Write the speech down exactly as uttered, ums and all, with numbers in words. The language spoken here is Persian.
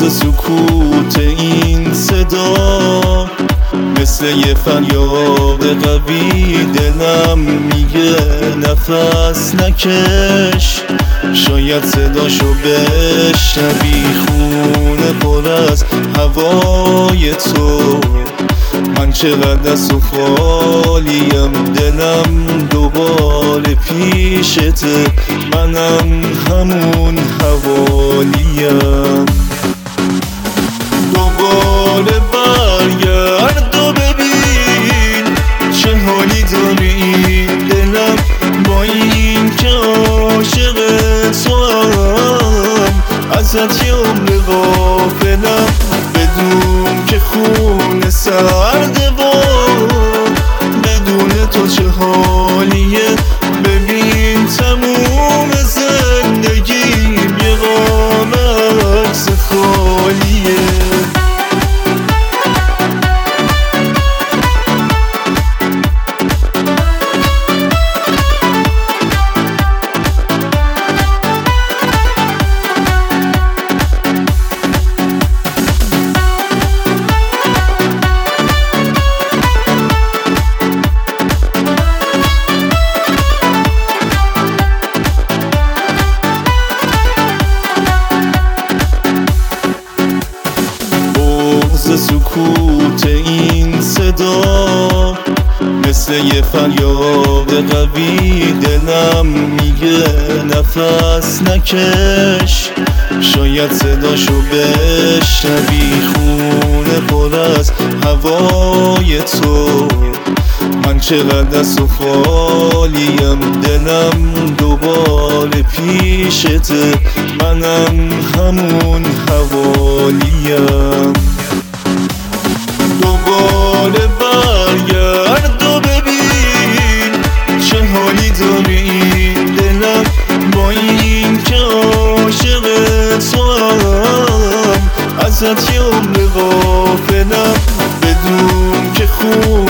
سکوت این صدا مثل یه فریاد قوی دلم میگه نفس نکش، شاید صداشو بشنوی، خونه پر از هوای تو. من چقدر از تو خالیم، دلم دوباره پیشته، منم همون حوالیم. دوباره برگرد و ببین چه حالی داری دلم، با این که عاشق تو هم ازت یه عمر غافلم. بدون که خون سرده و بدون تو چه حالیه، ببین تموم زندگیم یه قاب عکس خالیه. سکوت این صدا مثل یه فریاد قوی دلم میگه نفس نکش، شاید صداشو بشنوی، خونه پر از هوای تو. من چقدر از تو خالیم، دلم دوباره پیشته، منم همون حوالیم. دوباره برگرد و ببین چه حالی داری دلم، با این که عاشق تو هم ازت یه عمر غافلم. بدون که خون